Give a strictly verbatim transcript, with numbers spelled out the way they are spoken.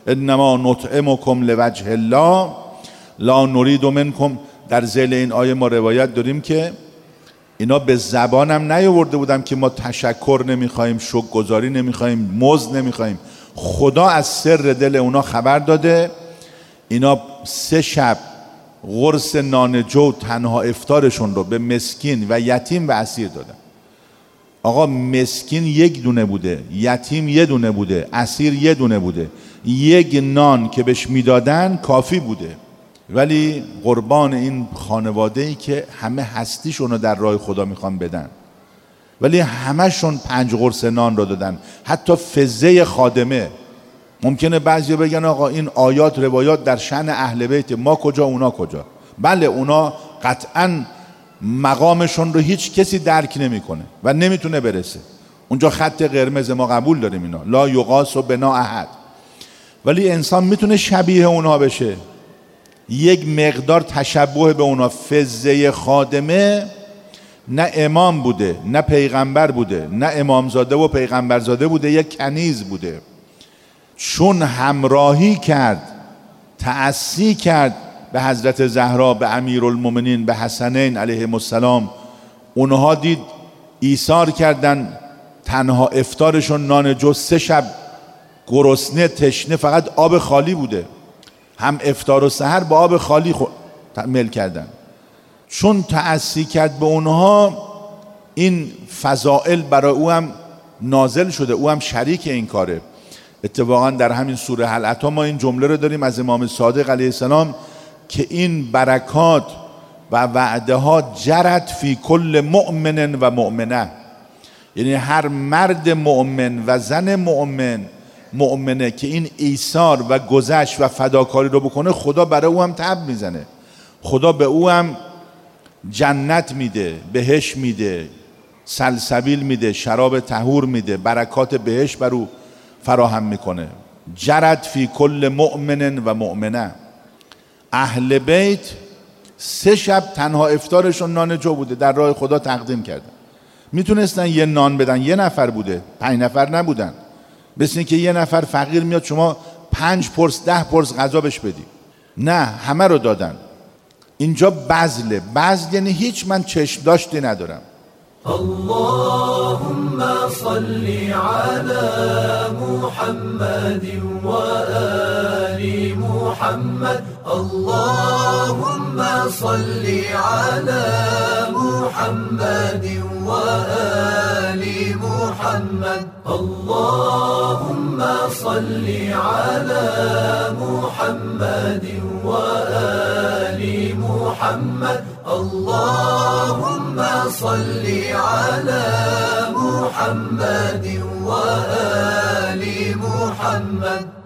انما نطعمکم لوجه الله لا نرید منکم. در ذیل این آیه ما روایت داریم که اینا به زبانم نیاورده بودم که ما تشکر نمیخوایم، شکرگزاری نمیخوایم، مزد نمیخوایم. خدا از سر دل اونا خبر داده. اینا سه شب قرص نانجو تنها افطارشون رو به مسکین و یتیم و اسیر دادن. آقا مسکین یک دونه بوده، یتیم یه دونه بوده، اسیر یه دونه بوده. یک نان که بهش میدادن کافی بوده. ولی قربان این خانواده‌ای که همه هستیشون رو در راه خدا میخوان بدن، ولی همهشون پنج قرص نان رو دادن. حتی فزه خادمه. ممکنه بعضی بگن آقا این آیات روایات در شأن اهل بیت، ما کجا اونا کجا؟ بله اونا قطعاً مقامشون رو هیچ کسی درک نمیکنه و نمیتونه برسه. اونجا خط قرمز ما قبول داریم، اینا لا یقاس بنا احد. ولی انسان میتونه شبیه اونا بشه، یک مقدار تشبه به اونا. فزه خادمه نه امام بوده، نه پیغمبر بوده، نه امامزاده و پیغمبرزاده بوده، یک کنیز بوده. چون همراهی کرد، تأسی کرد به حضرت زهرا، به امیرالمومنین، به حسنین علیهم السلام، اونها دید ایثار کردن، تنها افطارشون نان جو، سه شب گرسنه تشنه فقط آب خالی بوده، هم افطار و سحر با آب خالی خو... تعمل کردن. چون تأسی کرد به اونها، این فضائل برای او هم نازل شده، او هم شریک این کاره. اتفاقا در همین سوره هل اتی ما این جمله رو داریم از امام صادق علیه السلام که این برکات و وعده ها جرت فی کل مؤمن و مؤمنه، یعنی هر مرد مؤمن و زن مؤمن مؤمنه که این ایثار و گذشت و فداکاری رو بکنه، خدا برای او هم تب میزنه، خدا به او هم جنت میده، بهش میده، سلسبیل میده، شراب طهور میده، برکات بهش بر او فراهم میکنه. جرت فی کل مؤمن و مؤمنه. اهل بیت سه شب تنها افطارشون نان جو بوده، در راه خدا تقدیم کردن. میتونستن یه نان بدن، یه نفر بوده، پنج نفر نبودن. مثل این که یه نفر فقیر میاد شما پنج پرس ده پرس غذا بهش بدی، نه، همه رو دادن. اینجا بذله. بذل یعنی هیچ من چشم داشتی ندارم. اللهم صل على محمد و آل محمد. اللهم صل على محمد و آل محمد. اللهم صل على محمد و آل محمد. اللهم صل على محمد و آل محمد.